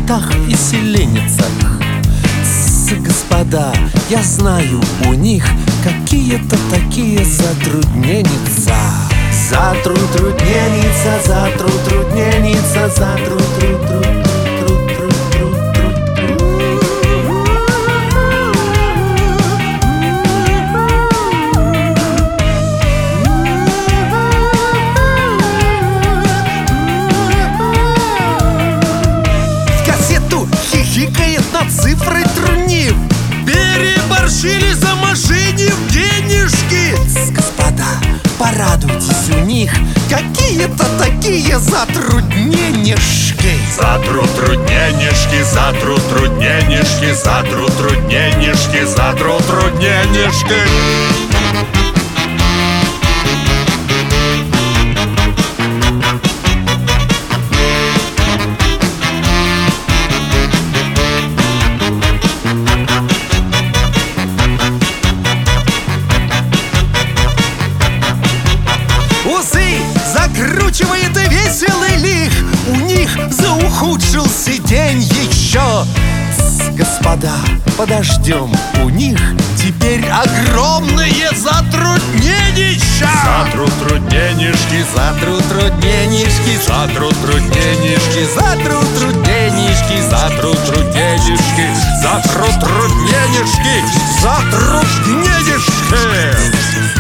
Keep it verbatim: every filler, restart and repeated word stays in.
скотах и селеницах. С, господа, я знаю, у них какие-то такие затрудненица. Затрудненица, затрудненица, затрудненица. Хихикает над цифрой трунив. Переборщили за машине в денежки. Господа, порадуйтесь, у них какие-то такие затрудненишки. Затрудненишки, затрудненишки, затрудненишки, затрудненишки. Усы закручивает и веселый лих. У них заухудшился день еще. С, господа, подождем, у них теперь огромные затрудненища. Затрудненишки, Затрудненишки, затрудненишки, затрудненишки, затрудненишки, затрудненишки, затрудненишки.